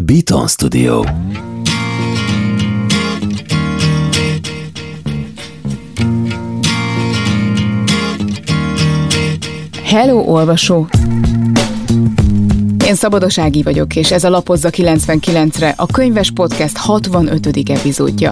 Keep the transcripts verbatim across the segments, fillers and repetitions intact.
Beaton Studio. Hello, olvasó! Én Szabados Ági vagyok, és ez a Lapozza kilencvenkilencre a Könyves Podcast hatvanötödik epizódja.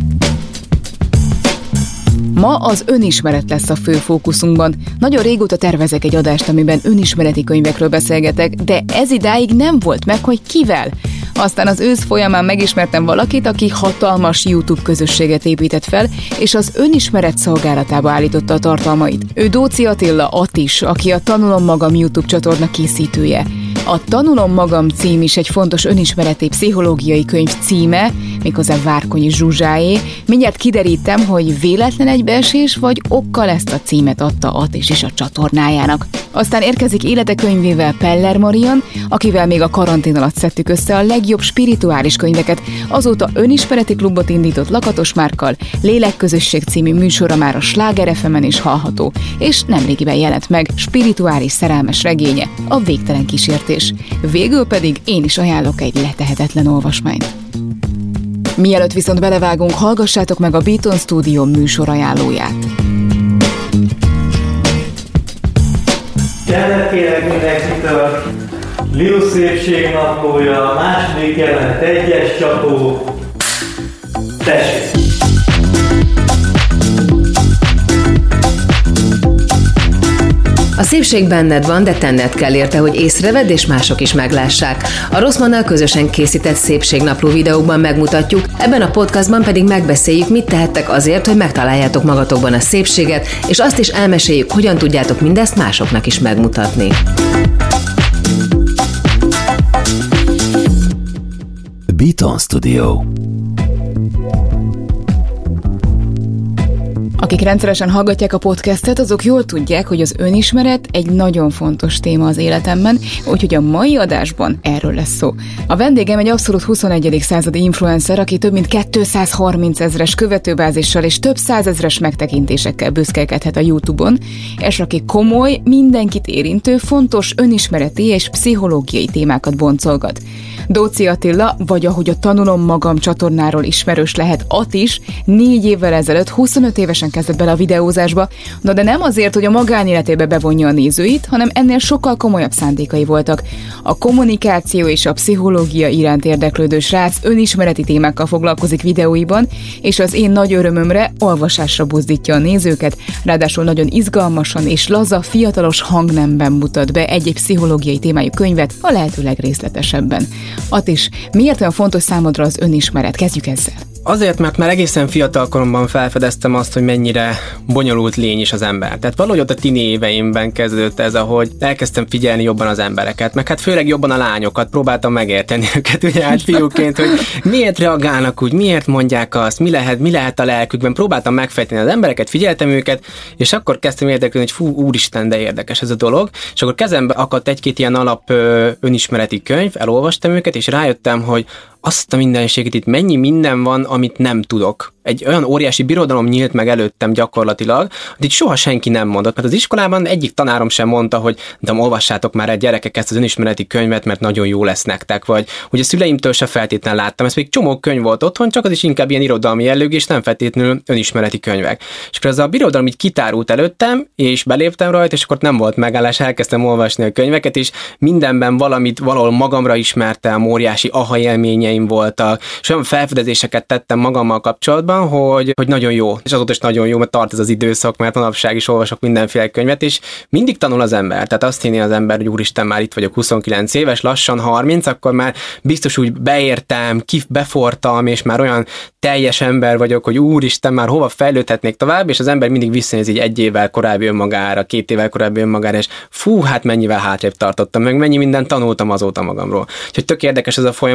Ma az önismeret lesz a fő fókuszunkban. Nagyon régóta tervezek egy adást, amiben önismereti könyvekről beszélgetek, de ez idáig nem volt meg, hogy kivel. Aztán az ősz folyamán megismertem valakit, aki hatalmas YouTube közösséget épített fel, és az önismeret szolgálatába állította a tartalmait. Ő Dóczy Attila Attis, aki a Tanulom Magam YouTube csatorna készítője. A Tanulom Magam cím is egy fontos önismereti pszichológiai könyv címe, méghozzá Várkonyi Zsuzsáé. Mindjárt kiderítem, hogy véletlen egybeesés, vagy okkal ezt a címet adta Attis is a csatornájának. Aztán érkezik élete könyvével Peller Marian, akivel még a karantén alatt szedtük össze a legjobb spirituális könyveket. Azóta önismereti klubot indított Lakatos Márkkal, Lélekközösség című műsora már a Sláger ef emen is hallható, és nemrégiben jelent meg spirituális szerelmes regénye, a Végtelen kísértés. Végül pedig én is ajánlok egy letehetetlen olvasmányt. Mielőtt viszont belevágunk, hallgassátok meg a Beaton Studio műsor ajánlóját. Kellett kérek mindenkitől, Liu szépségnaplója, második jelenet, egyes csapó, tessék! A szépség benned van, de tenned kell érte, hogy észrevedd és mások is meglássák. A Rosszmannal közösen készített szépségnapló videókban megmutatjuk, ebben a podcastban pedig megbeszéljük, mit tehettek azért, hogy megtaláljátok magatokban a szépséget, és azt is elmeséljük, hogyan tudjátok mindezt másoknak is megmutatni. Beaton Studio. Akik rendszeresen hallgatják a podcastet, azok jól tudják, hogy az önismeret egy nagyon fontos téma az életemben, úgyhogy a mai adásban erről lesz szó. A vendégem egy abszolút huszonegyedik századi influencer, aki több mint kétszázharminc ezres követőbázissal és több százezres megtekintésekkel büszkélkedhet a YouTube-on, és aki komoly, mindenkit érintő, fontos önismereti és pszichológiai témákat boncolgat. Dóczy Attila, vagy ahogy a Tanulom Magam csatornáról ismerős lehet, Attis, négy évvel ezelőtt huszonöt évesen kezdett bele a videózásba, no de nem azért, hogy a magánéletébe bevonja a nézőit, hanem ennél sokkal komolyabb szándékai voltak. A kommunikáció és a pszichológia iránt érdeklődő srác önismereti témákkal foglalkozik videóiban, és az én nagy örömömre olvasásra buzdítja a nézőket, ráadásul nagyon izgalmasan és laza, fiatalos hangnemben mutat be egy-egy pszichológiai témájú könyvet a lehető legrészletesebben. Attis, miért olyan fontos számodra az önismeret? Kezdjük ezzel. Azért, mert már egészen fiatal koromban felfedeztem azt, hogy mennyire bonyolult lény is az ember. Tehát valahogy ott a tini éveimben kezdődött ez, ahogy elkezdtem figyelni jobban az embereket, meg hát főleg jobban a lányokat, próbáltam megérteni őket, ugye hát fiúként, hogy miért reagálnak úgy, miért mondják azt, mi lehet, mi lehet a lelkükben, próbáltam megfejteni az embereket, figyeltem őket, és akkor kezdtem érdeklődni, hogy fú, úristen, de érdekes ez a dolog, és akkor kezembe akadt egy-két ilyen alap önismereti könyv, elolvastam őket, és rájöttem, hogy azt a mindenséget itt mennyi minden van, amit nem tudok. Egy olyan óriási birodalom nyílt meg előttem gyakorlatilag, hogy itt soha senki nem mondott, mert az iskolában egyik tanárom sem mondta, hogy de olvassátok már egy gyerekek ezt az önismereti könyvet, mert nagyon jó lesz nektek, vagy ugye szüleimtől se feltétlenül láttam, ez még csomó könyv volt otthon, csak az is inkább ilyen irodalmi jellegű, és nem feltétlenül önismereti könyvek. És akkor ez a birodalom így kitárult előttem, és beléptem rajta, és akkor nem volt megállás, elkezdtem olvasni a könyveket, és mindenben valamit valahol magamra ismertem, óriási aha élményeim voltak, és olyan felfedezéseket tettem magammal kapcsolatban, hogy, hogy nagyon jó, és azóta is nagyon jó, mert tart ez az időszak, mert manapság is olvasok mindenféle könyvet, és mindig tanul az ember. Tehát azt hinni az ember, hogy úristen, már itt vagyok huszonkilenc éves, lassan harminc, akkor már biztos úgy beértem, kif befortam, és már olyan teljes ember vagyok, hogy úristen, már hova fejlődhetnék tovább, és az ember mindig visszanéz így egy évvel korábbi önmagára, két évvel korábbi önmagára, és fú, hát mennyivel hátrébb tartottam, meg mennyi mindent tanultam azóta magamról. Úgyhogy tök érdekes ez a folyamat.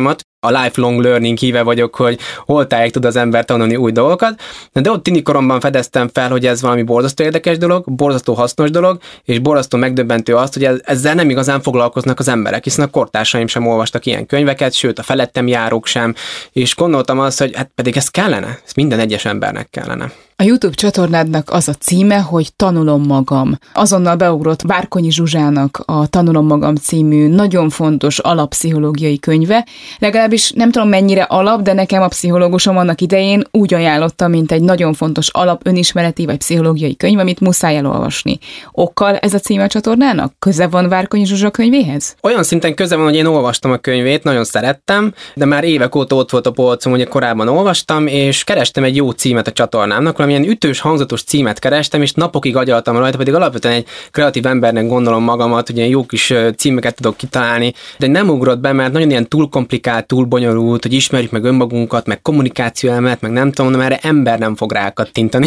a lifelong learning híve vagyok, hogy holtáig tud az ember tanulni új dolgokat, de ott tini koromban fedeztem fel, hogy ez valami borzasztó érdekes dolog, borzasztó hasznos dolog, és borzasztó megdöbbentő azt, hogy ezzel nem igazán foglalkoznak az emberek, hiszen a kortársaim sem olvastak ilyen könyveket, sőt a felettem járók sem, és gondoltam azt, hogy hát pedig ez kellene, ez minden egyes embernek kellene. A YouTube csatornádnak az a címe, hogy Tanulom magam. Azonnal beugrott Várkonyi Zsuzsának a Tanulom magam című nagyon fontos alappszichológiai könyve. Legalábbis nem tudom mennyire alap, de nekem a pszichológusom annak idején úgy ajánlotta, mint egy nagyon fontos alap önismereti vagy pszichológiai könyv, amit muszáj elolvasni. Okkal ez a címe a csatornának? Köze van Várkonyi Zsuzsa könyvéhez? Olyan szinten köze van, hogy én olvastam a könyvét, nagyon szerettem, de már évek óta ott volt a polcom, hogy korábban olvastam, és kerestem egy jó címet a csatornámnak, valamilyen ütős, hangzatos címet kerestem, és napokig agyaltam rajta, pedig alapvetően egy kreatív embernek gondolom magamat, hogy ilyen jó kis címeket tudok kitalálni, de nem ugrott be, mert nagyon ilyen túl komplikált, túl bonyolult, hogy ismerjük meg önmagunkat, meg kommunikáció elemet, meg nem tudom, mert erre ember nem fog rákattintani.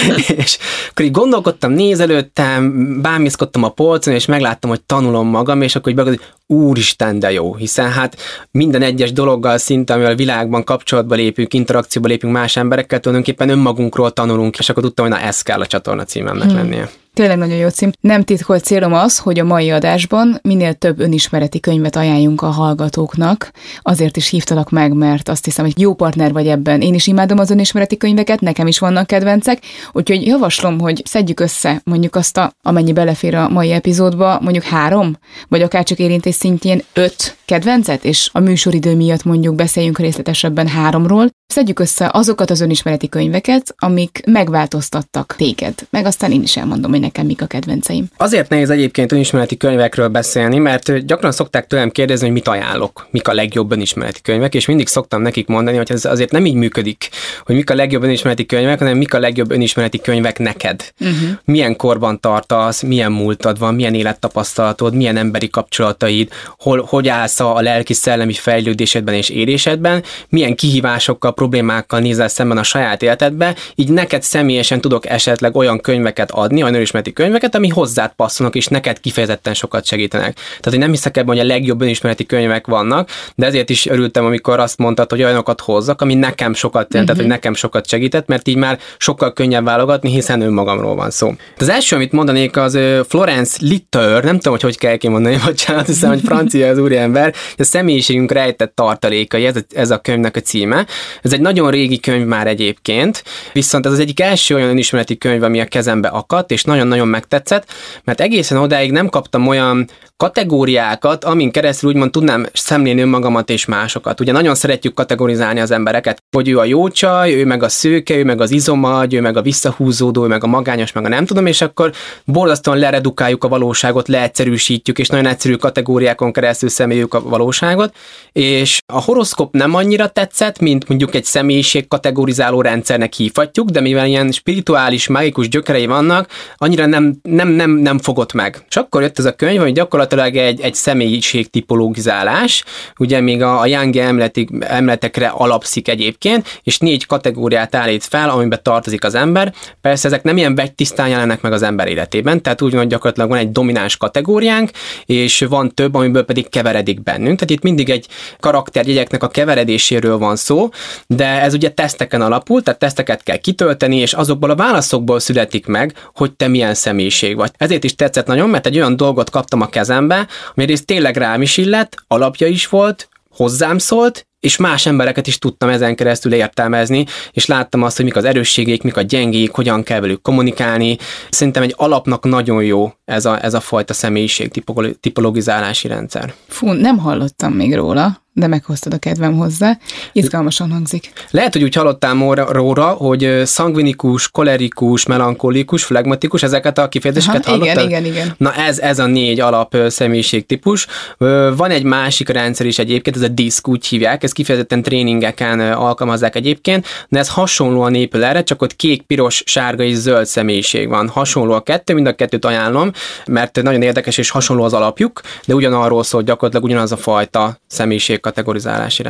És akkor így gondolkodtam, nézelődtem, bámészkodtam a polcon, és megláttam, hogy tanulom magam, és akkor így begondoltam, hogy úristen, de jó, hiszen hát minden egyes dologgal szinte, amivel a világban kapcsolatba lépünk, interakcióba lépünk más emberekkel, tulajdonképpen önmagunkról tanulunk, és akkor tudtam, hogy na ez kell a csatorna címemnek hmm. lennie. Tényleg nagyon jó cím. Nem titkolt célom az, hogy a mai adásban minél több önismereti könyvet ajánljunk a hallgatóknak. Azért is hívtalak meg, mert azt hiszem, hogy jó partner vagy ebben. Én is imádom az önismereti könyveket, nekem is vannak kedvencek, úgyhogy javaslom, hogy szedjük össze mondjuk azt, a, amennyi belefér a mai epizódba, mondjuk három, vagy akár csak érintés szintjén öt kedvencet, és a műsoridő miatt mondjuk beszéljünk részletesebben háromról. Szedjük össze azokat az önismereti könyveket, amik megváltoztattak téged. Meg aztán én is elmondom, hogy nekem mik a kedvenceim. Azért nehéz egyébként önismereti könyvekről beszélni, mert gyakran szokták tőlem kérdezni, hogy mit ajánlok, mik a legjobb önismereti könyvek, és mindig szoktam nekik mondani, hogy ez azért nem így működik, hogy mik a legjobb önismereti könyvek, hanem mik a legjobb önismereti könyvek neked. Uh-huh. Milyen korban tartasz, milyen múltad van, milyen élettapasztalatod, milyen emberi kapcsolataid, hol, hogy állsz a lelki-szellemi fejlődésedben és érésedben, milyen kihívásokkal, problémákkal nézel szemben a saját életedbe, így neked személyesen tudok esetleg olyan könyveket adni, olyan önismereti könyveket, ami hozzád passzolnak, és neked kifejezetten sokat segítenek. Tehát, hogy nem hiszek ebben, hogy a legjobb önismereti könyvek vannak, de ezért is örültem, amikor azt mondtad, hogy olyanokat hozzak, ami nekem sokat jelentett, uh-huh. hogy nekem sokat segített, mert így már sokkal könnyebb válogatni, hiszen önmagamról van szó. Az első, amit mondanék, az Florence Litter, nem tudom, hogy hogy kell kimondani, bocsánat, hiszem, hogy francia az úriember, a személyiségünk rejtett tartalékai, ez a, ez a könyvnek a címe. Ez egy nagyon régi könyv már egyébként, viszont ez az egyik első olyan önismereti könyv, ami a kezembe akadt, és nagyon-nagyon megtetszett, mert egészen odáig nem kaptam olyan kategóriákat, amin keresztül úgymond tudnám szemlélni önmagamat és másokat. Ugye nagyon szeretjük kategorizálni az embereket, hogy ő a jó csaj, ő meg a szőke, ő meg az izomagy, ő meg a visszahúzódó, ő meg a magányos, meg a nem tudom, és akkor borzasztóan leredukáljuk a valóságot, leegyszerűsítjük, és nagyon egyszerű kategóriákon keresztül szemléljük a valóságot, és a horoszkóp nem annyira tetszett, mint mondjuk egy személyiség kategorizáló rendszernek hívhatjuk, de mivel ilyen spirituális, mágikus gyökerei vannak, annyira nem, nem, nem, nem fogott meg. És akkor jött ez a könyv, hogy gyakorlatilag egy, egy személyiség tipologizálás, ugye még a, a Jungi emletekre alapszik egyébként, és négy kategóriát állít fel, amiben tartozik az ember. Persze ezek nem ilyen vegytisztán jelennek meg az ember életében, tehát úgy van, gyakorlatilag van egy domináns kategóriánk, és van több, amiből pedig keveredik bennünk. Tehát itt mindig egy karakterjegyeknek a keveredéséről van szó, de ez ugye teszteken alapul, tehát teszteket kell kitölteni, és azokból a válaszokból születik meg, hogy te milyen személyiség vagy. Ezért is tetszett nagyon, mert egy olyan dolgot kaptam a kezembe, ami részt tényleg rám is illett, alapja is volt, hozzám szólt, és más embereket is tudtam ezen keresztül értelmezni, és láttam azt, hogy mik az erősségek, mik a gyengék, hogyan kell velük kommunikálni. Szerintem egy alapnak nagyon jó ez a, ez a fajta személyiség tipologizálási rendszer. Fú, nem hallottam még róla, de meghoztad a kedvem hozzá. Izgalmasan hangzik. Lehet, hogy úgy hallottál róla, hogy szangvinikus, kolerikus, melankolikus, flegmatikus, ezeket a kifejezéseket Aha, hallottad? Igen, igen, igen. Na ez, ez a négy alap személyiségtípus. Van egy másik rendszer is egyébként, ez a diszk, úgy hívják, ez kifejezetten tréningeken alkalmazzák egyébként, de ez hasonlóan épül erre, csak ott kék, piros, sárga és zöld személyiség van. Hasonló a kettő, mind a kettőt ajánlom, mert nagyon érdekes és hasonló az alapjuk, de ugyanarról szól, gyakorlatilag ugyanaz a fajta személyiség kategorizálási rendszer.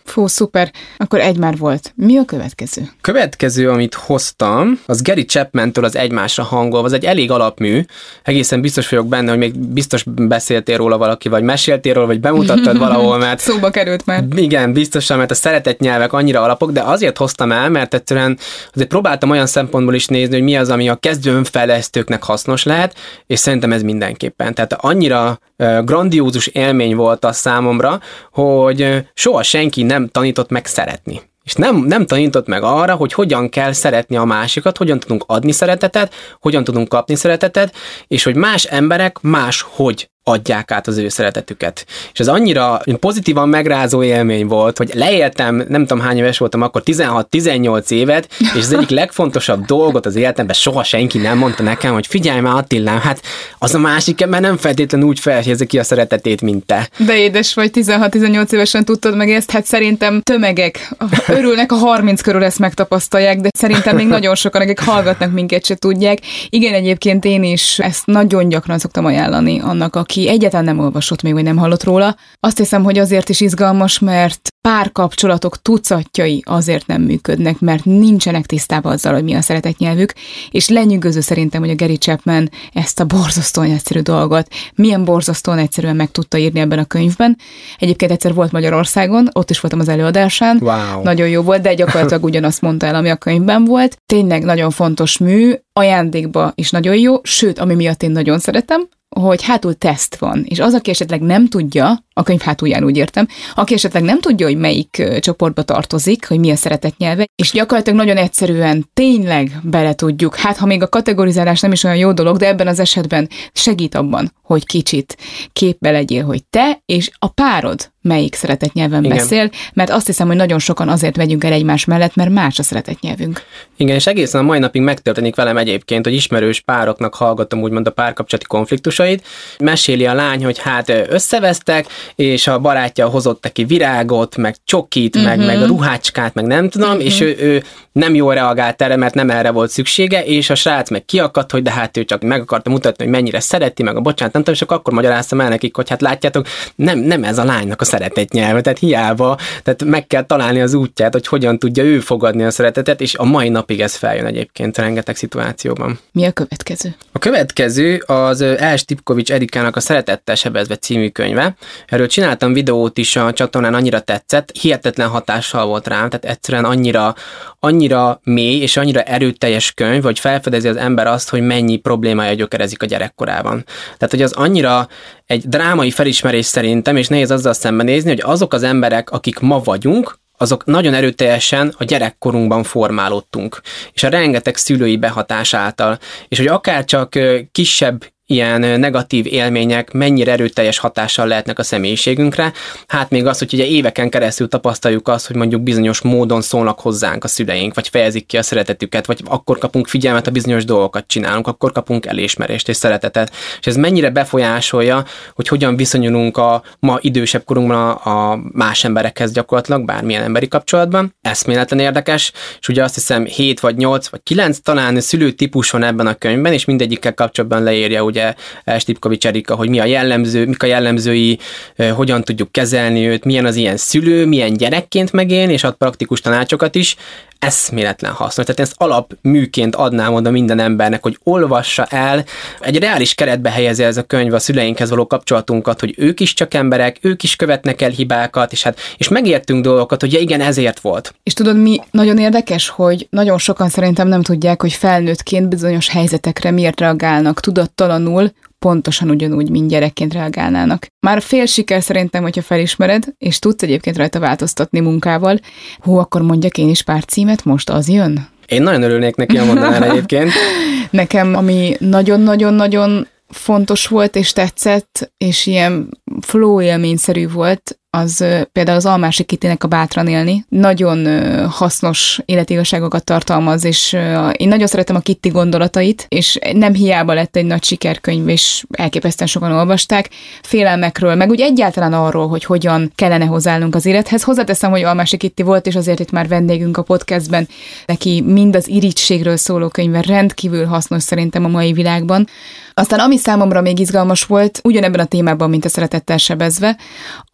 Fú, szuper. Akkor egy már volt. Mi a következő? Következő, amit hoztam, az Gary Chapman-től az Egymásra hangolva. Az egy elég alapmű. Egészen biztos vagyok benne, hogy még biztos beszéltél róla valaki, vagy meséltél róla, vagy bemutattad valahol, mert... Szóba került már. Igen, biztosan, mert a szeretett nyelvek annyira alapok, de azért hoztam el, mert egyszerűen azért próbáltam olyan szempontból is nézni, hogy mi az, ami a kezdő önfejlesztőknek hasznos lehet, és szerintem ez mindenképpen. Tehát annyira grandiózus élmény volt az számomra, hogy soha senki nem tanított meg szeretni. És nem, nem tanított meg arra, hogy hogyan kell szeretni a másikat, hogyan tudunk adni szeretetet, hogyan tudunk kapni szeretetet, és hogy más emberek máshogy adják át az ő szeretetüket. És ez annyira pozitívan megrázó élmény volt, hogy leéltem, nem tudom hány éves voltam akkor, tizenhat-tizennyolc évet, és az egyik legfontosabb dolgot az életemben soha senki nem mondta nekem, hogy figyelj már Attilám, hát az a másik ember nem feltétlenül úgy fejezi ki a szeretetét, mint te. De édes vagy, tizenhat-tizennyolc évesen tudtad meg ezt, hát szerintem tömegek örülnek, a harminc körül ezt megtapasztalják, de szerintem még nagyon sokan, akik hallgatnak minket, se tudják. Igen, egyébként én is ezt nagyon gyakran szoktam ajánlani annak, aki egyáltalán nem olvasott még, vagy nem hallott róla. Azt hiszem, hogy azért is izgalmas, mert párkapcsolatok tucatjai azért nem működnek, mert nincsenek tisztában azzal, hogy mi a szeretetnyelvük, és lenyűgöző szerintem, hogy a Gary Chapman ezt a borzasztóan egyszerű dolgot milyen borzasztóan egyszerűen meg tudta írni ebben a könyvben. Egyébként egyszer volt Magyarországon, ott is voltam az előadásán, wow. Nagyon jó volt, de gyakorlatilag ugyanazt mondta el, ami a könyvben volt. Tényleg nagyon fontos mű, ajándékba is nagyon jó, sőt, ami miatt én nagyon szeretem, hogy hátul teszt van, és az, aki esetleg nem tudja, a könyv hátulján úgy értem, aki esetleg nem tudja, hogy melyik csoportba tartozik, hogy mi a szeretetnyelve, és gyakorlatilag nagyon egyszerűen tényleg bele tudjuk, hát ha még a kategorizálás nem is olyan jó dolog, de ebben az esetben segít abban, hogy kicsit képbe legyél, hogy te és a párod melyik szeretetnyelven Igen. beszél, mert azt hiszem, hogy nagyon sokan azért vegyünk el egymás mellett, mert más a szeretetnyelvünk. Igen, és egészen a mai napig megtörténik velem egyébként, hogy ismerős pároknak hallgatom úgymond a párkapcsolati konfliktusait. Meséli a lány, hogy hát összevesztek, és a barátja hozott neki virágot, meg csokit, uh-huh. meg, meg a ruhácskát, meg nem tudom, uh-huh. és ő, ő nem jól reagált erre, mert nem erre volt szüksége, és a srác meg kiakadt, hogy de hát ő csak meg akarta mutatni, hogy mennyire szereti, meg a bocsánat, nem tudom, és akkor magyaráztam el nekik, hogy hát látjátok, nem, nem ez a lánynak a szeretetnyelve, tehát hiába, tehát meg kell találni az útját, hogy hogyan tudja ő fogadni a szeretetet, és a mai napig ez feljön egyébként rengeteg szituációban. Mi a következő? A következő az Els Tipkovics Erikának a Szeretettel sebezve című könyve. Erről csináltam videót is a csatornán, annyira tetszett, hihetetlen hatással volt rám, tehát egyszerűen annyira, annyira mély és annyira erőteljes könyv, hogy felfedezi az ember azt, hogy mennyi problémája gyökerezik a gyerekkorában. Tehát, hogy az annyira egy drámai felismerés szerintem, és nehéz azzal szembenézni, hogy azok az emberek, akik ma vagyunk, azok nagyon erőteljesen a gyerekkorunkban formálódtunk, és a rengeteg szülői behatás által, és hogy akár csak kisebb ilyen negatív élmények mennyire erőteljes hatással lehetnek a személyiségünkre. Hát még az, hogy ugye éveken keresztül tapasztaljuk azt, hogy mondjuk bizonyos módon szólnak hozzánk a szüleink, vagy fejezik ki a szeretetüket, vagy akkor kapunk figyelmet, ha bizonyos dolgokat csinálunk, akkor kapunk elismerést és szeretetet. És ez mennyire befolyásolja, hogy hogyan viszonyulunk a ma idősebb korunkban a, a más emberekhez gyakorlatilag, bármilyen emberi kapcsolatban. Eszméletlen érdekes, és ugye azt hiszem hét vagy nyolc vagy kilenc talán szülőtípus van ebben a könyvben, és mindegyikkel kapcsolatban leírja ugye Els Tipkovics Erika, hogy mi a jellemző, mik a jellemzői, hogyan tudjuk kezelni őt, milyen az ilyen szülő, milyen gyerekként megélni, és ad praktikus tanácsokat is. Eszméletlen hasznos. Tehát ezt alapműként adnám oda minden embernek, hogy olvassa el, egy reális keretbe helyezi ez a könyv a szüleinkhez való kapcsolatunkat, hogy ők is csak emberek, ők is követnek el hibákat, és hát és megértünk dolgokat, hogy ja, igen, ezért volt. És tudod, mi nagyon érdekes, hogy nagyon sokan szerintem nem tudják, hogy felnőttként bizonyos helyzetekre miért reagálnak tudattalanul, pontosan ugyanúgy, mint gyerekként reagálnának. Már fél siker szerintem, hogyha felismered, és tudsz egyébként rajta változtatni munkával. Hú, akkor mondjak én is pár címet, most az jön? Én nagyon örülnék neki, ha mondanál egyébként. Nekem, ami nagyon-nagyon-nagyon fontos volt, és tetszett, és ilyen flow élményszerű volt, az például az Almási Kittinek a Bátran élni. Nagyon hasznos életigazságokat tartalmaz, és én nagyon szeretem a Kitti gondolatait, és nem hiába lett egy nagy sikerkönyv, és elképesztően sokan olvasták. Félelmekről, meg úgy egyáltalán arról, hogy hogyan kellene hozzáállnunk az élethez. Hozzáteszem, hogy Almási Kitti volt, és azért itt már vendégünk a podcastben. Neki mind az irigységről szóló könyve rendkívül hasznos szerintem a mai világban. Aztán ami számomra még izgalmas volt, ugyanebben a témában, mint a Szeretettel sebezve, az a Mérges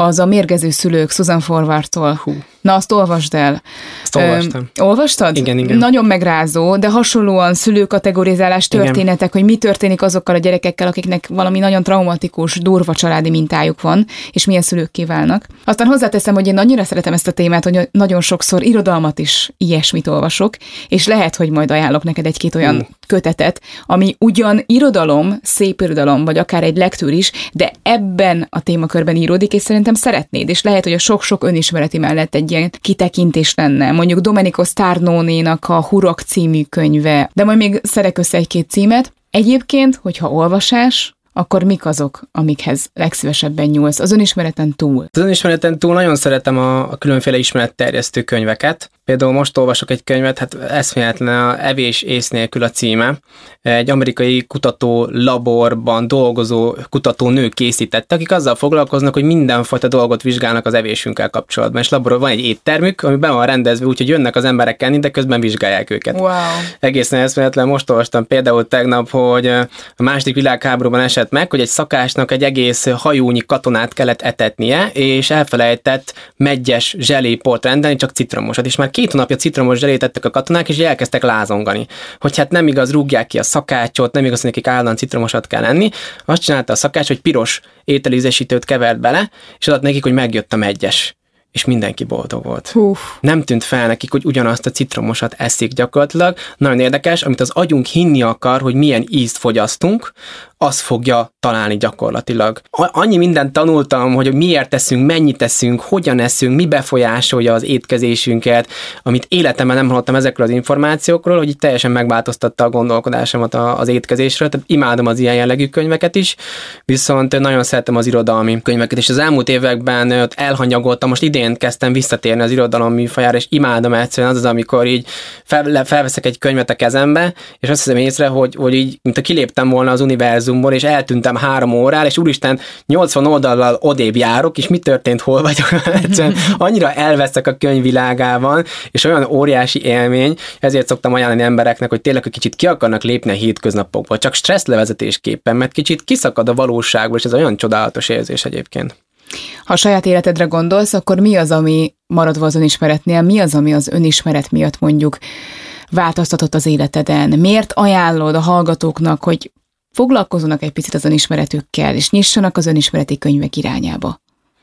mérgező szülők, Susan Forwardtól. Hú. Na, azt olvasd el. Azt olvastam. Ö, olvastad? Igen, igen. Nagyon megrázó, de hasonlóan szülőkategorizálás történetek, igen. hogy mi történik azokkal a gyerekekkel, akiknek valami nagyon traumatikus, durva családi mintájuk van, és milyen szülőkké válnak. Aztán hozzáteszem, hogy én annyira szeretem ezt a témát, hogy nagyon sokszor irodalmat is ilyesmit olvasok, és lehet, hogy majd ajánlok neked egy-két olyan mm. kötetet, ami ugyan irodalom, szép irodalom, vagy akár egy lektűr is, de ebben a témakörben íródik, és szerintem szeretnéd, és lehet, hogy a sok-sok önismereti mellett egy ilyen kitekintés lenne. Mondjuk Domenico Starnone-nak a Hurok című könyve, de majd még szerek össze egy-két címet. Egyébként, hogyha olvasás, akkor mik azok, amikhez legszívesebben nyúlsz az önismereten túl? Az önismereten túl nagyon szeretem a, a különféle ismeretterjesztő könyveket. Például most olvasok egy könyvet, hát eszméletlen, a Evés ész nélkül a címe. Egy amerikai kutató laborban dolgozó kutató nő készítette, akik azzal foglalkoznak, hogy mindenfajta dolgot vizsgálnak az evésünkkel kapcsolatban. És laborban van egy éttermük, ami be van rendezve, úgyhogy jönnek az emberek enni, de közben vizsgálják őket. Wow. Egészen eszméletlen. Most olvastam például tegnap, hogy a második világháborúban esett meg, hogy egy szakásnak egy egész hajónyi katonát kellett etetnie, és elfelejtett meggyes zseléport rendelni, csak citromosat. És már két hónapja citromos zselét ettek a katonák, és elkezdtek lázongani. Hogy hát nem igaz, rúgják ki a szakácsot, nem igaz, hogy nekik állandóan citromosat kell enni. Azt csinálta a szakács, hogy piros ételízesítőt kevert bele, és adott nekik, hogy megjött a meggyes. És mindenki boldog volt. Uf. Nem tűnt fel nekik, hogy ugyanazt a citromosat eszik gyakorlatilag. Nagyon érdekes, amit az agyunk hinni akar, hogy milyen ízt fogyasztunk, az fogja találni gyakorlatilag. Annyi mindent tanultam, hogy miért teszünk, mennyit teszünk, hogyan eszünk, mi befolyásolja az étkezésünket, amit életemben nem hallottam ezekről az információkról, hogy így teljesen megváltoztatta a gondolkodásomat az étkezésről. Tehát imádom az ilyen jellegű könyveket is, viszont nagyon szeretem az irodalmi könyveket, és az elmúlt években ott elhanyagoltam, most idén kezdtem visszatérni az irodalom műfajára, és imádom egyszerűen az az, amikor így fel, felveszek egy könyvet a kezembe, és azt hiszem észre, hogy, hogy így, mint a kiléptem volna az univerzumból, és eltűntem három órára, és úristen, nyolcvan oldallal odébb járok, és mi történt, hol vagyok? Egyszerűen annyira elveszek a könyvvilágában, és olyan óriási élmény, ezért szoktam ajánlani embereknek, hogy tényleg, hogy kicsit ki akarnak lépni a hétköznapokból, csak stresszlevezetésképpen, mert kicsit kiszakad a valóságból, és ez olyan csodálatos érzés egyébként. Ha a saját életedre gondolsz, akkor mi az, ami maradva az önismeretnél, mi az, ami az önismeret miatt mondjuk változtatott az életeden? Miért ajánlod a hallgatóknak, hogy foglalkozzanak egy picit az önismeretükkel, és nyissanak az önismereti könyvek irányába?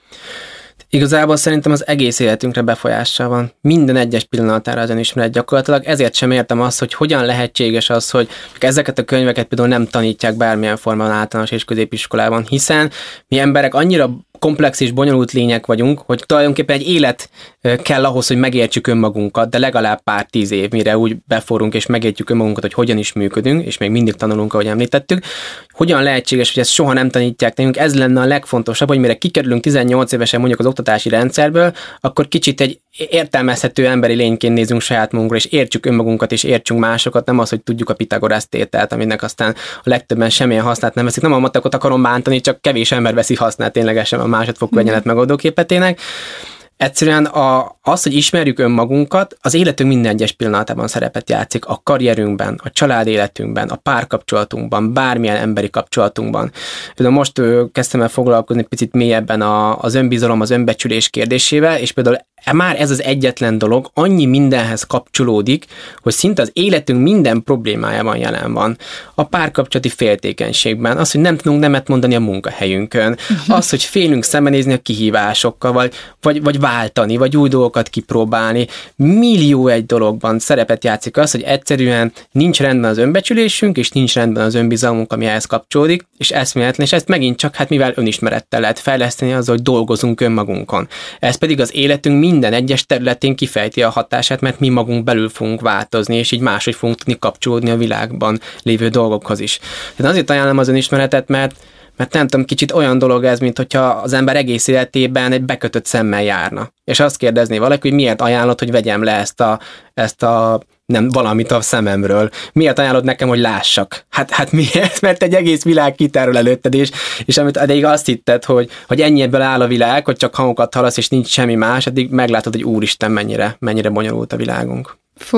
Igazából szerintem az egész életünkre befolyással van. Minden egyes pillanatára az önismeret gyakorlatilag. Ezért sem értem azt, hogy hogyan lehetséges az, hogy ezeket a könyveket például nem tanítják bármilyen formában általános és középiskolában, hiszen mi emberek annyira komplex és bonyolult lények vagyunk, hogy tulajdonképpen egy élet kell ahhoz, hogy megértsük önmagunkat, de legalább pár tíz év, mire úgy beforrunk és megértjük önmagunkat, hogy hogyan is működünk, és még mindig tanulunk, ahogy említettük. Hogyan lehetséges, hogy ezt soha nem tanítják nekünk, ez lenne a legfontosabb, hogy mire kikerülünk tizennyolc évesen mondjuk az oktatási rendszerből, akkor kicsit egy értelmezhető emberi lényként nézünk saját magunkra, és értsük önmagunkat, és értsünk másokat, nem az, hogy tudjuk a Pitagorasz tételt, aminek aztán a legtöbben semmilyen hasznát nem veszik. Nem a matekot akarom bántani, csak kevés ember veszi hasznát ténylegesen a másodfokú egyenlet megoldóképetének. Egyszerűen a, az, hogy ismerjük önmagunkat, az életünk minden egyes pillanatában szerepet játszik, a karrierünkben, a család életünkben, a párkapcsolatunkban, bármilyen emberi kapcsolatunkban. Például most ő, kezdtem el foglalkozni picit mélyebben a, az önbizalom, az önbecsülés kérdésével, és például már ez az egyetlen dolog annyi mindenhez kapcsolódik, hogy szinte az életünk minden problémájában jelen van. A párkapcsolati féltékenységben, az, hogy nem tudunk nemet mondani a munkahelyünkön, az, hogy félünk szembenézni a kihívásokkal, vagy, vagy, vagy váltani, vagy új dolgokat kipróbálni. Millió egy dologban szerepet játszik az, hogy egyszerűen nincs rendben az önbecsülésünk, és nincs rendben az önbizalmunk, ami ehhez kapcsolódik, és eszméletlen, és ezt megint csak, hát mivel önismerettel lehet fejleszteni azzal, hogy dolgozunk önmagunkon. Ez pedig az életünk minden egyes területén kifejti a hatását, mert mi magunk belül fogunk változni, és így máshogy fogunk tudni kapcsolódni a világban lévő dolgokhoz is. Tehát azért ajánlom az önismeretet, mert Mert nem tudom, kicsit olyan dolog ez, mint hogyha az ember egész életében egy bekötött szemmel járna. És azt kérdezné valaki, hogy miért ajánlod, hogy vegyem le ezt a, ezt a nem valamit a szememről. Miért ajánlod nekem, hogy lássak? Hát, hát miért? Mert egy egész világ kitárul előtted, és, és amit eddig azt hitted, hogy, hogy ennyi ebből áll a világ, hogy csak hangokat hallasz, és nincs semmi más, addig meglátod, hogy úristen, mennyire, mennyire bonyolult a világunk. Fú,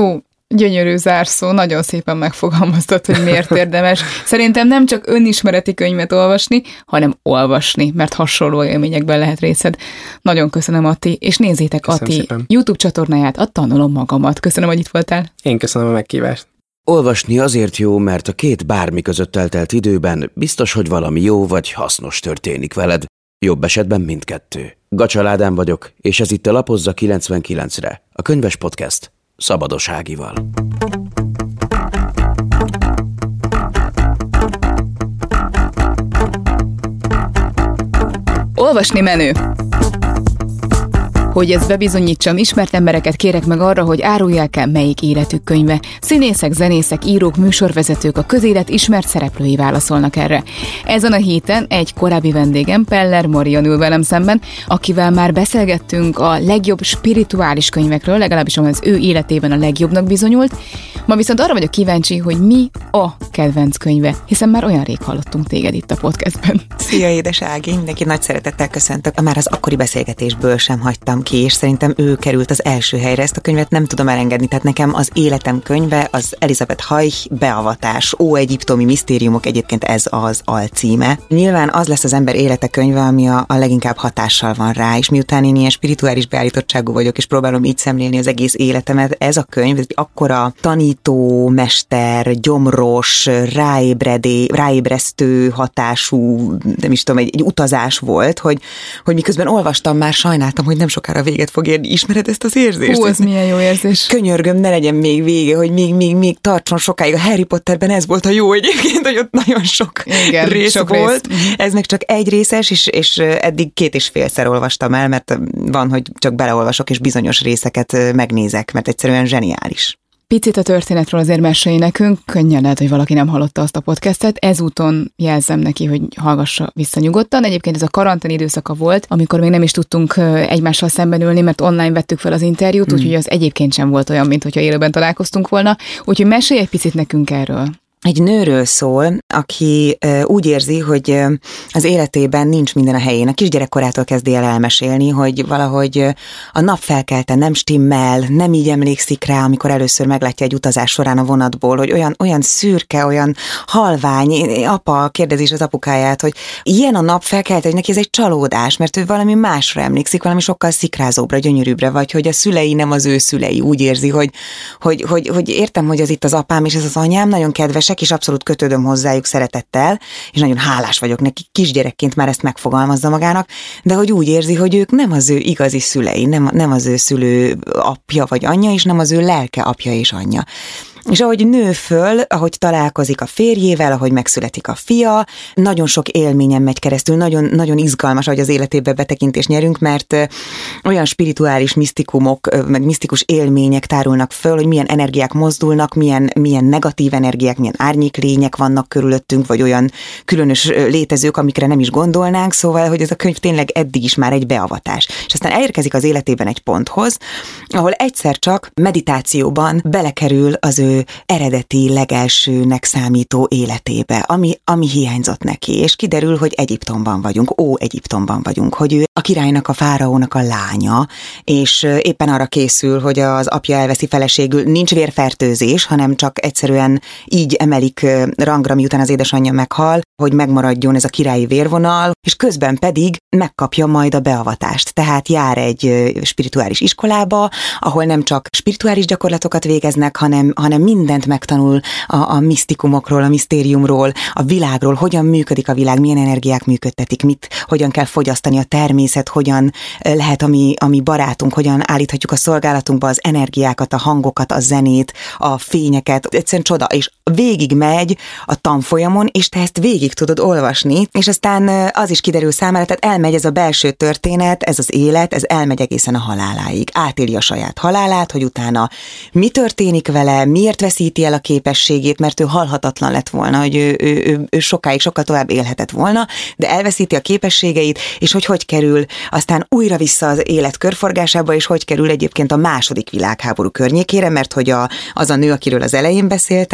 Gyönyörű zárszó, nagyon szépen megfogalmaztad, hogy miért érdemes. Szerintem nem csak önismereti könyvet olvasni, hanem olvasni, mert hasonló élményekben lehet részed. Nagyon köszönöm, Atti, és nézzétek köszönöm Atti szépen. YouTube csatornáját, a Tanulom Magamat. Köszönöm, hogy itt voltál. Én köszönöm a meghívást. Olvasni azért jó, mert a két bármi között eltelt időben biztos, hogy valami jó vagy hasznos történik veled. Jobb esetben mindkettő. Gacsa Ádám vagyok, és ez itt a Lapozza kilencvenkilencre, a könyves podcast Szabados Ágival. Olvasni menő. Hogy ezt bebizonyítsam, ismert embereket kérek meg arra, hogy árulják el, melyik életük könyve. Színészek, zenészek, írók, műsorvezetők, a közélet ismert szereplői válaszolnak erre. Ezen a héten egy korábbi vendégem, Peller Marion ül velem szemben, akivel már beszélgettünk a legjobb spirituális könyvekről, legalábbis az ő életében a legjobbnak bizonyult. Ma viszont arra vagyok kíváncsi, hogy mi a kedvenc könyve, hiszen már olyan rég hallottunk téged itt a podcastben. Szia, édes Ági! Mindenki nagy szeretettel köszöntök. Már az akkori beszélgetésből sem hagytam ki, és szerintem ő került az első helyre. Ezt a könyvet nem tudom elengedni, tehát nekem az életem könyve az Elizabeth Haich Beavatás, Ó-egyiptomi misztériumok, egyébként ez az alcíme. Nyilván az lesz az ember élete könyve, ami a, a leginkább hatással van rá, és miután én ilyen spirituális beállítottságú vagyok, és próbálom így szemlélni az egész életemet, ez a könyv, ez akkora tanító, mester, gyomros, ráébredé, ráébresztő hatású, nem is tudom, egy, egy utazás volt, hogy, hogy miközben olvastam, már sajnáltam, hogy nem sokára véget fog érni. Ismered ezt az érzést? Hú, ez milyen jó érzés. Könyörgöm, ne legyen még vége, hogy még, még, még tartson sokáig. A Harry Potterben ez volt a jó egyébként, hogy ott nagyon sok Igen, rész sok volt. Rész. Ez meg csak egy részes, és, és eddig két és félszer olvastam el, mert van, hogy csak beleolvasok, és bizonyos részeket megnézek, mert egyszerűen zseniális. Picit a történetről azért mesélj nekünk, könnyen lehet, hogy valaki nem hallotta azt a podcastet, ezúton jelzem neki, hogy hallgassa vissza nyugodtan. Egyébként ez a karantén időszaka volt, amikor még nem is tudtunk egymással szemben ülni, mert online vettük fel az interjút, hmm. úgyhogy az egyébként sem volt olyan, mint hogyha élőben találkoztunk volna. Úgyhogy mesélj egy picit nekünk erről. Egy nőről szól, aki uh, úgy érzi, hogy uh, az életében nincs minden a helyén. A kisgyerekkorától kezdi el elmesélni, hogy valahogy uh, a nap felkelte, nem stimmel, nem így emlékszik rá, amikor először meglátja egy utazás során a vonatból, hogy olyan, olyan szürke, olyan halvány. Apa kérdezi is az apukáját, hogy ilyen a nap felkelte, hogy neki ez egy csalódás, mert ő valami másra emlékszik, valami sokkal szikrázóbbra, gyönyörűbbre, vagy hogy a szülei nem az ő szülei. Úgy érzi, hogy, hogy, hogy, hogy értem, hogy az itt az apám és ez az anyám, nagyon kedves, és abszolút kötődöm hozzájuk szeretettel, és nagyon hálás vagyok neki, kisgyerekként már ezt megfogalmazza magának, de hogy úgy érzi, hogy ők nem az ő igazi szülei, nem, nem az ő szülő apja vagy anyja, és nem az ő lelke apja és anyja. És ahogy nő föl, ahogy találkozik a férjével, ahogy megszületik a fia, nagyon sok élményen megy keresztül, nagyon, nagyon izgalmas, ahogy az életébe betekintést nyerünk, mert olyan spirituális misztikumok, meg misztikus élmények tárulnak föl, hogy milyen energiák mozdulnak, milyen, milyen negatív energiák, milyen árnyéklények vannak körülöttünk, vagy olyan különös létezők, amikre nem is gondolnánk, szóval, hogy ez a könyv tényleg eddig is már egy beavatás. És aztán elérkezik az életében egy ponthoz, ahol egyszer csak meditációban belekerül az ő eredeti, legelsőnek számító életébe, ami, ami hiányzott neki, és kiderül, hogy Egyiptomban vagyunk, Ó-Egyiptomban vagyunk, hogy ő a királynak, a fáraónak a lánya, és éppen arra készül, hogy az apja elveszi feleségül, nincs vérfertőzés, hanem csak egyszerűen így emelik rangra, miután az édesanyja meghal, hogy megmaradjon ez a királyi vérvonal, és közben pedig megkapja majd a beavatást. Tehát jár egy spirituális iskolába, ahol nem csak spirituális gyakorlatokat végeznek, hanem, hanem mindent megtanul a, a misztikumokról, a misztériumról, a világról, hogyan működik a világ, milyen energiák működtetik, mit, hogyan kell fogyasztani a természet, hogyan lehet a mi, a mi barátunk, hogyan állíthatjuk a szolgálatunkba az energiákat, a hangokat, a zenét, a fényeket. Egyszerűen csoda, és végig megy a tanfolyamon, és te ezt végig tudod olvasni, és aztán az is kiderül számára, tehát elmegy ez a belső történet, ez az élet, ez elmegy egészen a haláláig. Átéli a saját halálát, hogy utána mi történik vele, miért veszíti el a képességét, mert ő halhatatlan lett volna, hogy ő, ő, ő, ő sokáig, sokkal tovább élhetett volna, de elveszíti a képességeit, és hogy hogy kerül aztán újra vissza az élet körforgásába, és hogy kerül egyébként a második világháború környékére, mert hogy a, az a nő, akiről az elején beszéltem, az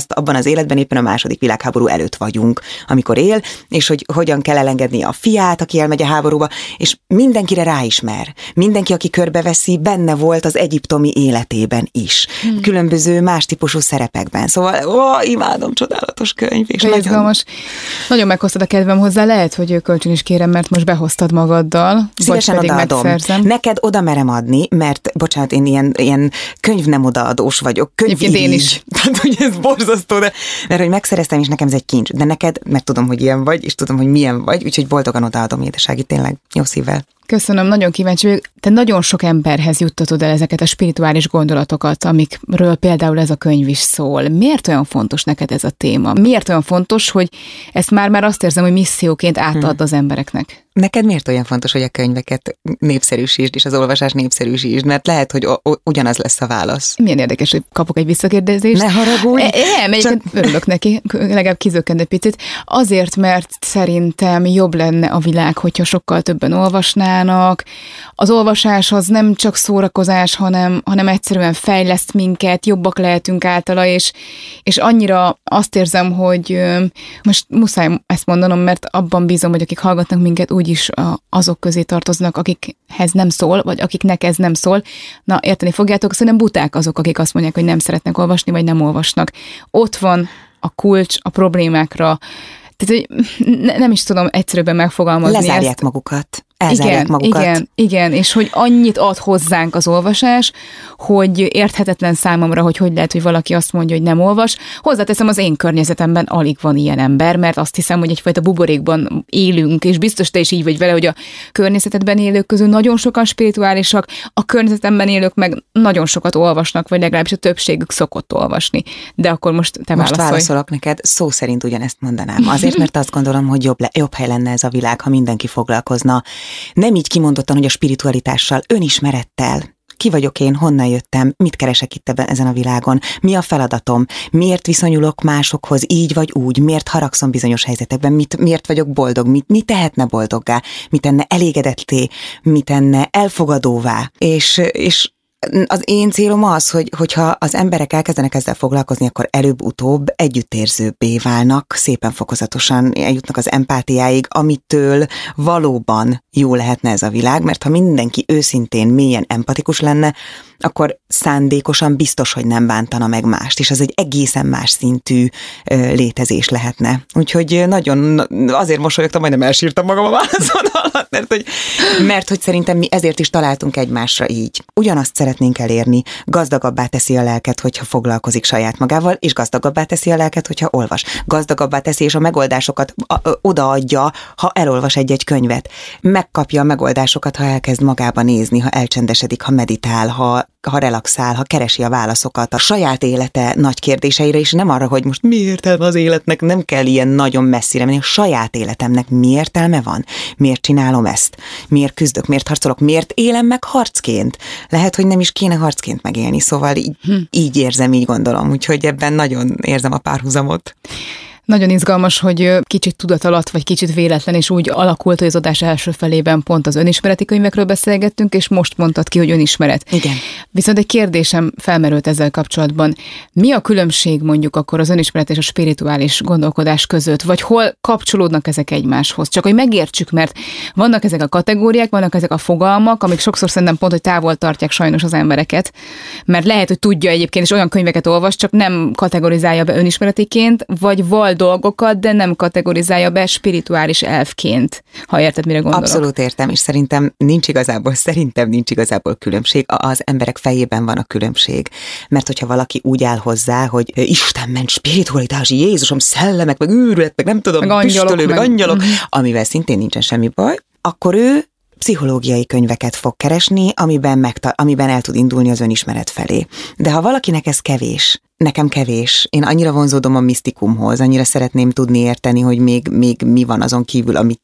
azt abban az életben éppen a második világháború előtt vagyunk, amikor él, és hogy hogyan kell elengedni a fiát, aki elmegy a háborúba, és mindenkire ráismer. Mindenki, aki körbeveszi, benne volt az egyiptomi életében is. Hmm. Különböző más típusú szerepekben. Szóval, ó, imádom, csodálatos könyv. És nagyon... Izgalmas. Nagyon meghoztad a kedvem hozzá, lehet, hogy kölcsön is kérem, mert most behoztad magaddal. Szívesen odaadom. Megszerzem. Neked oda merem adni, mert, bocsánat, én ilyen, ilyen könyv nem odaadós vagyok. Könyv én is. Tehát, hogy ez borzasztó, de, mert hogy megszereztem, és nekem ez egy kincs. De neked, mert tudom, hogy ilyen vagy, és tudom, hogy milyen vagy, úgyhogy boldogan odaadom, édesági, tényleg jó szívvel. Köszönöm, nagyon kíváncsi vagyok. Te nagyon sok emberhez juttatod el ezeket a spirituális gondolatokat, amikről például ez a könyv is szól. Miért olyan fontos neked ez a téma? Miért olyan fontos, hogy ezt már-már azt érzem, hogy misszióként átad hmm. az embereknek? Neked miért olyan fontos, hogy a könyveket népszerűsítsd, és az olvasás népszerűsítsd? Mert lehet, hogy o- ugyanaz lesz a válasz. Milyen érdekes, hogy kapok egy visszakérdezést. Ne haragudj! E, nem, egyébként Csak... örülök neki, legalább kizökkent egy picit. Azért, mert szerintem jobb lenne a világ, hogyha sokkal többen olvasnának. Az olvasás az nem csak szórakozás, hanem, hanem egyszerűen fejleszt minket, jobbak lehetünk általa, és, és annyira azt érzem, hogy most muszáj ezt mondanom, mert abban bízom, hogy akik hallgatnak minket, úgyis azok közé tartoznak, akikhez nem szól, vagy akiknek ez nem szól. Na, érteni fogjátok, szerintem buták azok, akik azt mondják, hogy nem szeretnek olvasni, vagy nem olvasnak. Ott van a kulcs a problémákra. Tehát, hogy ne, nem is tudom egyszerűbben megfogalmazni. Lezárják ezt. magukat. Elzárják igen, magukat. Igen, igen, és hogy annyit ad hozzánk az olvasás, hogy érthetetlen számomra, hogy hogy lehet, hogy valaki azt mondja, hogy nem olvas. Hozzáteszem, az én környezetemben alig van ilyen ember, mert azt hiszem, hogy egyfajta buborékban élünk, és biztos te is így vagy vele, hogy a környezetedben élők közül nagyon sokan spirituálisak, a környezetemben élők meg nagyon sokat olvasnak, vagy legalábbis a többségük szokott olvasni. De akkor most te most válaszolj. válaszolok neked, szó szerint ugyanezt mondanám. Azért, mert azt gondolom, hogy jobb, le, jobb hely lenne ez a világ, ha mindenki foglalkozna. Nem így kimondottan, hogy a spiritualitással, önismerettel. Ki vagyok én, honnan jöttem, mit keresek itt ebben, ezen a világon, mi a feladatom, miért viszonyulok másokhoz így vagy úgy, miért haragszom bizonyos helyzetekben, mit, miért vagyok boldog, mit, mi tehetne boldoggá, mit tenne elégedetté, mit tenne elfogadóvá. És, és az én célom az, hogy, hogyha az emberek elkezdenek ezzel foglalkozni, akkor előbb-utóbb együttérzőbbé válnak, szépen fokozatosan eljutnak az empátiáig, amitől valóban jó lehetne ez a világ, mert ha mindenki őszintén, mélyen empatikus lenne, akkor szándékosan biztos, hogy nem bántana meg mást, és ez egy egészen más szintű ö, létezés lehetne. Úgyhogy nagyon, azért mosolyogtam, majdnem elsírtam magam a válaszon alatt, mert hogy, mert hogy szerintem mi ezért is találtunk egymásra így. Ugyanazt szeretnénk elérni, gazdagabbá teszi a lelket, hogyha foglalkozik saját magával, és gazdagabbá teszi a lelket, hogyha olvas. Gazdagabbá teszi, és a megoldásokat a, a, odaadja, ha elolvas egy-egy könyvet. Megkapja a megoldásokat, ha elkezd magába nézni, ha elcsendesedik, ha meditál, ha ha relaxál, ha keresi a válaszokat a saját élete nagy kérdéseire, és nem arra, hogy most mi értelme az életnek, nem kell ilyen nagyon messzire menni, a saját életemnek mi értelme van? Miért csinálom ezt? Miért küzdök? Miért harcolok? Miért élem meg harcként? Lehet, hogy nem is kéne harcként megélni, szóval így, hm. így érzem, így gondolom, úgyhogy ebben nagyon érzem a párhuzamot. Nagyon izgalmas, hogy kicsit tudat alatt, vagy kicsit véletlen, és úgy alakult, hogy az adás első felében pont az önismereti könyvekről beszélgettünk, és most mondtad ki, hogy önismeret. Igen. Viszont egy kérdésem felmerült ezzel kapcsolatban. Mi a különbség mondjuk akkor az önismeret és a spirituális gondolkodás között, vagy hol kapcsolódnak ezek egymáshoz? Csak hogy megértsük, mert vannak ezek a kategóriák, vannak ezek a fogalmak, amik sokszor szerintem pont, hogy távol tartják sajnos az embereket, mert lehet, hogy tudja egyébként, és olyan könyveket olvas, csak nem kategorizálja be önismeretiként, vagy val dolgokat, de nem kategorizálja be spirituális elfként, ha érted, mire gondolok. Abszolút értem, és szerintem nincs igazából, szerintem nincs igazából különbség. Az emberek fejében van a különbség. Mert hogyha valaki úgy áll hozzá, hogy Isten ment, spiritualitás, Jézusom, szellemek, meg űrület, meg nem tudom, meg püstölő, meg angyalok, meg... amivel szintén nincsen semmi baj, akkor ő pszichológiai könyveket fog keresni, amiben, megta- amiben el tud indulni az önismeret felé. De ha valakinek ez kevés, nekem kevés, én annyira vonzódom a misztikumhoz, annyira szeretném tudni érteni, hogy még, még mi van azon kívül, amit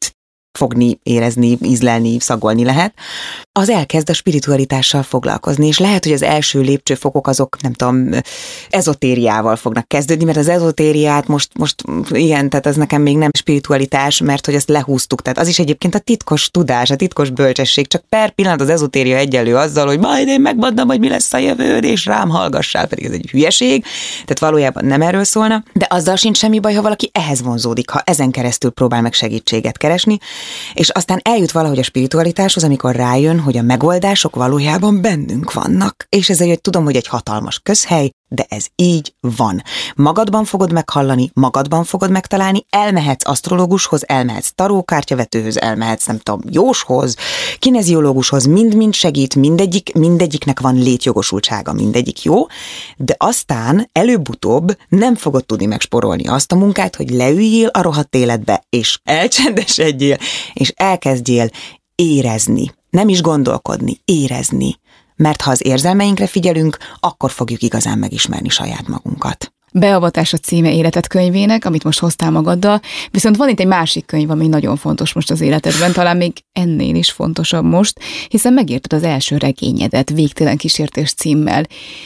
fogni, érezni, ízlelni, szagolni lehet, az elkezd a spiritualitással foglalkozni, és lehet, hogy az első lépcsőfokok azok, nem tudom, ezotériával fognak kezdődni, mert az ezotériát most, most igen, tehát az nekem még nem spiritualitás, mert hogy ezt lehúztuk, tehát az is egyébként a titkos tudás, a titkos bölcsesség, csak per pillanat az ezotéria egyenlő azzal, hogy majd én megmondom, hogy mi lesz a jövőd, és rám hallgassál, pedig ez egy hülyeség, tehát valójában nem erről szólna, de azzal sincs semmi baj, ha valaki ehhez vonzódik, ha ezen keresztül próbál meg segítséget keresni, és aztán eljut valahogy a spiritualitáshoz, amikor rájön, hogy a megoldások valójában bennünk vannak. És ezzel, hogy tudom, hogy egy hatalmas közhely, de ez így van. Magadban fogod meghallani, magadban fogod megtalálni, elmehetsz asztrológushoz, elmehetsz tarókártyavetőhöz, elmehetsz, nem tudom, jóshoz, kineziológushoz, mind-mind segít, mindegyik, mindegyiknek van létjogosultsága, mindegyik jó, de aztán előbb-utóbb nem fogod tudni megsporolni azt a munkát, hogy leüljél a rohadt életbe, és elcsendesedjél, és elkezdjél érezni. Nem is gondolkodni, érezni. Mert ha az érzelmeinkre figyelünk, akkor fogjuk igazán megismerni saját magunkat. Beavatás a címe Életed könyvének, amit most hoztál magaddal, viszont van itt egy másik könyv, ami nagyon fontos most az életedben, talán még ennél is fontosabb most, hiszen megírtad az első regényedet, Végtelen kísértés címmel.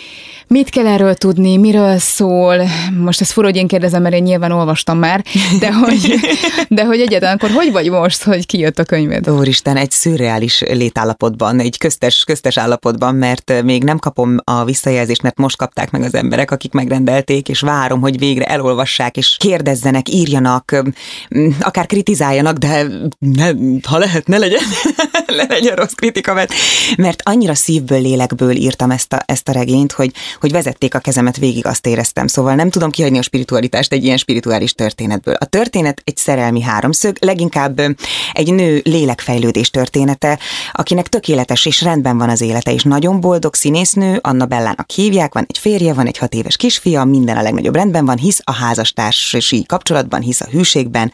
Mit kell erről tudni, miről szól? Most ez fura, hogy én kérdezem, mert én nyilván olvastam már, de hogy, de hogy egyáltalán akkor hogy vagy most, hogy kijött a könyved? Úristen, egy szürreális létállapotban, egy köztes, köztes állapotban, mert még nem kapom a visszajelzést, mert most kapták meg az emberek, akik megrendelték, és várom, hogy végre elolvassák, és kérdezzenek, írjanak, akár kritizáljanak, de ne, ha lehet, ne legyen, ne legyen rossz kritika, mert, mert annyira szívből, lélekből írtam ezt a, ezt a regényt, hogy hogy vezették a kezemet, végig azt éreztem. Szóval nem tudom kihagyni a spiritualitást egy ilyen spirituális történetből. A történet egy szerelmi háromszög, leginkább egy nő lélekfejlődés története, akinek tökéletes és rendben van az élete, és nagyon boldog színésznő, Anna Bellának hívják, van egy férje, van egy hat éves kisfia, minden a legnagyobb rendben van, hisz a házastársi kapcsolatban, hisz a hűségben,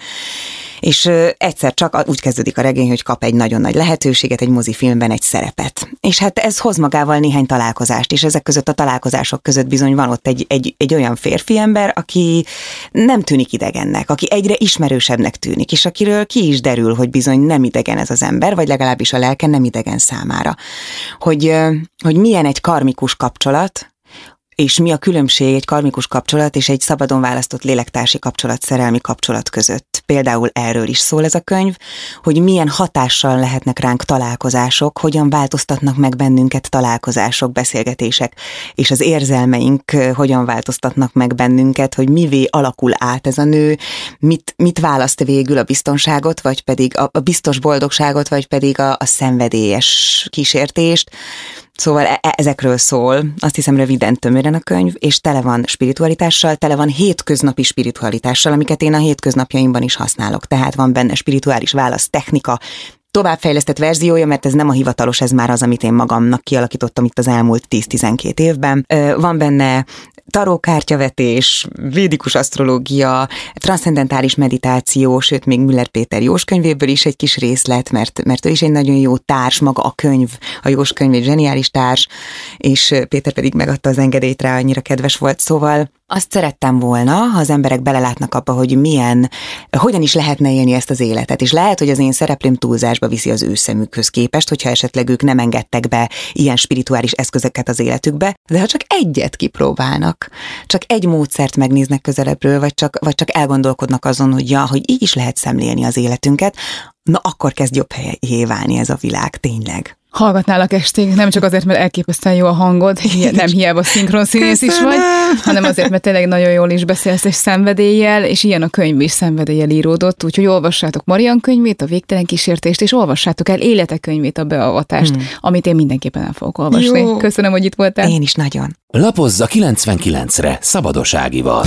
és egyszer csak úgy kezdődik a regény, hogy kap egy nagyon nagy lehetőséget, egy mozifilmben egy szerepet. És hát ez hoz magával néhány találkozást, és ezek között a találkozások között bizony van ott egy, egy, egy olyan férfi ember, aki nem tűnik idegennek, aki egyre ismerősebbnek tűnik, és akiről ki is derül, hogy bizony nem idegen ez az ember, vagy legalábbis a lelke nem idegen számára. Hogy, hogy milyen egy karmikus kapcsolat, és mi a különbség egy karmikus kapcsolat és egy szabadon választott lélektársi kapcsolat, szerelmi kapcsolat között. Például erről is szól ez a könyv, hogy milyen hatással lehetnek ránk találkozások, hogyan változtatnak meg bennünket találkozások, beszélgetések, és az érzelmeink hogyan változtatnak meg bennünket, hogy mivé alakul át ez a nő, mit, mit választ végül, a biztonságot, vagy pedig a, a biztos boldogságot, vagy pedig a, a szenvedélyes kísértést. Szóval e- ezekről szól, azt hiszem röviden, tömören a könyv, és tele van spiritualitással, tele van hétköznapi spiritualitással, amiket én a hétköznapjaimban is használok. Tehát van benne spirituális válasz, technika, továbbfejlesztett verziója, mert ez nem a hivatalos, ez már az, amit én magamnak kialakítottam itt az elmúlt tíz-tizenkét évben. Van benne tarókártyavetés, védikus asztrológia, transzcendentális meditáció, sőt még Müller Péter Jós könyvéből is egy kis részlet, mert, mert ő is egy nagyon jó társ, maga a könyv, a Jós könyv egy zseniális társ, és Péter pedig megadta az engedélyt rá, annyira kedves volt, szóval azt szerettem volna, ha az emberek belelátnak abba, hogy milyen, hogyan is lehetne élni ezt az életet, és lehet, hogy az én szereplőm túlzásba viszi az ő szemükhöz képest, hogyha esetleg ők nem engedtek be ilyen spirituális eszközöket az életükbe, de ha csak egyet kipróbálnak, csak egy módszert megnéznek közelebbről, vagy csak, vagy csak elgondolkodnak azon, hogy ja, hogy így is lehet szemlélni az életünket, na akkor kezd jobb helyé válni ez a világ, tényleg. Hallgatnálak estig, nem csak azért, mert elképesztően jó a hangod, nem hiába szinkron színész is vagy, hanem azért, mert tényleg nagyon jól is beszélsz és szenvedéllyel, és ilyen a könyv is szenvedéllyel íródott, úgyhogy olvassátok Marian könyvét, a Végtelen kísértést, és olvassátok el Életek könyvét, a Beavatást, hmm. amit én mindenképpen el fogok olvasni. Jó. Köszönöm, hogy itt voltál. Én is nagyon. Lapozza kilencvenkilencre Szabados Ágival.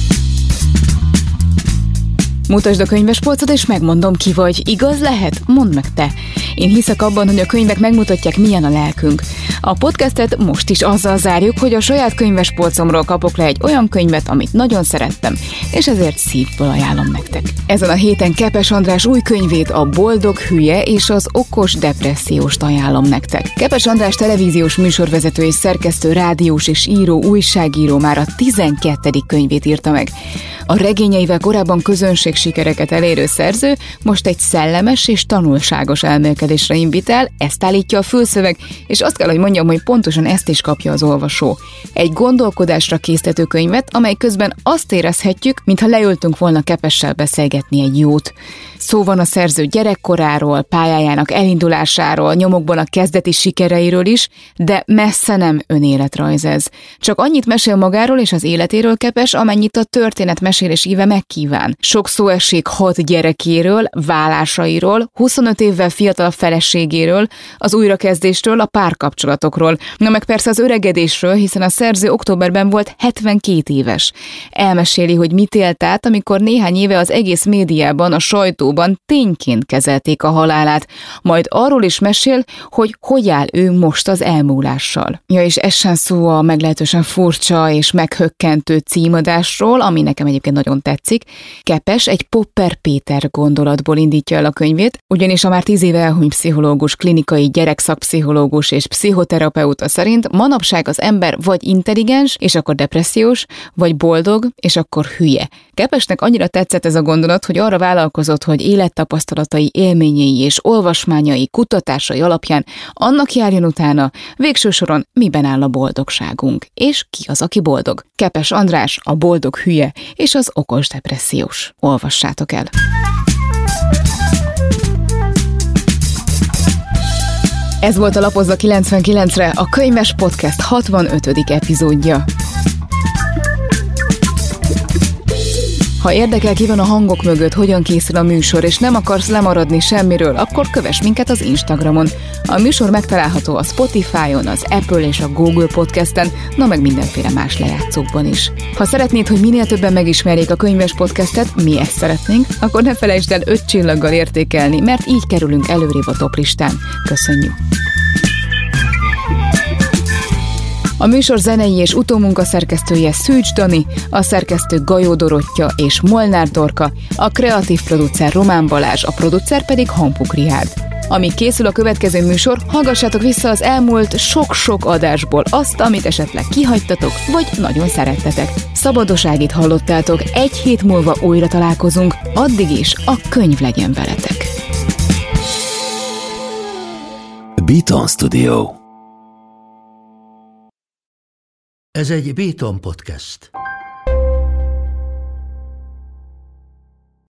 Mutasd a könyvespolcod, és megmondom, ki vagy. Igaz lehet? Mondd meg te. Én hiszek abban, hogy a könyvek megmutatják, milyen a lelkünk. A podcastet most is azzal zárjuk, hogy a saját könyvespolcomról kapok le egy olyan könyvet, amit nagyon szerettem, és ezért szívből ajánlom nektek. Ezen a héten Kepes András új könyvét, a Boldog hülye és az okos depresszióst ajánlom nektek. Kepes András televíziós műsorvezető és szerkesztő, rádiós és író, újságíró már a tizenkettedik könyvét írta meg. A regényeivel korábban közönségsikereket elérő szerző most egy szellemes és tanulságos elmélkedésre invitál, ezt állítja a fülszöveg, és azt kell, hogy mondjam, hogy pontosan ezt is kapja az olvasó. Egy gondolkodásra késztető könyvet, amely közben azt érezhetjük, mintha leültünk volna Kepessel beszélgetni egy jót. Szó van a szerző gyerekkoráról, pályájának elindulásáról, nyomokban a kezdeti sikereiről is, de messze nem önéletrajz ez. Csak annyit mesél magáról és az életéről Kepes, amennyit a történet mesélés íve megkíván. Sok szó esik hat gyerekéről, válásairól, huszonöt évvel fiatal feleségéről, az újrakezdésről, a párkapcsolatokról, na meg persze az öregedésről, hiszen a szerző októberben volt hetvenkét éves. Elmeséli, hogy mit élt át, amikor néhány éve az egész médiában, a sajtóban tényként kezelték a halálát, majd arról is mesél, hogy hogy áll ő most az elmúlással. Ja, és essen szó a meglehetősen furcsa és meghökkentő címadásról, ami nekem egyébként nagyon tetszik. Kepes egy Popper Péter gondolatból indítja el a könyvét, ugyanis a már tíz éve elhunyt pszichológus, klinikai gyerekszakpszichológus és pszichoterapeuta szerint manapság az ember vagy intelligens, és akkor depressziós, vagy boldog, és akkor hülye. Kepesnek annyira tetszett ez a gondolat, hogy arra vállalkozott, hogy élettapasztalatai, élményei és olvasmányai, kutatásai alapján annak járjon utána, végső soron miben áll a boldogságunk, és ki az, aki boldog. Kepes András, a boldog hülye és az okos depressziós. Olvassátok el! Ez volt a Lapozza kilencvenkilencre, a Könyves Podcast hatvanötödik epizódja. Ha érdekel, ki van a hangok mögött, hogyan készül a műsor, és nem akarsz lemaradni semmiről, akkor kövess minket az Instagramon. A műsor megtalálható a Spotify-on, az Apple és a Google Podcasten, na meg mindenféle más lejátszókban is. Ha szeretnéd, hogy minél többen megismerjék a Könyves Podcastet, mi ezt szeretnénk, akkor ne felejtsd el öt csillaggal értékelni, mert így kerülünk előrébb a toplistán. Köszönjük! A műsor zenei és utómunka szerkesztője Szűcs Dani, a szerkesztő Gajó Dorottya és Molnár Dorka, a kreatív producer Román Balázs, a producer pedig Hampuk Richárd. Amíg készül a következő műsor, hallgassátok vissza az elmúlt sok-sok adásból azt, amit esetleg kihagytatok, vagy nagyon szerettetek. Szabados Ágit hallottátok, egy hét múlva újra találkozunk, addig is a könyv legyen veletek. Beaton Studio. Ez egy Beaton Podcast.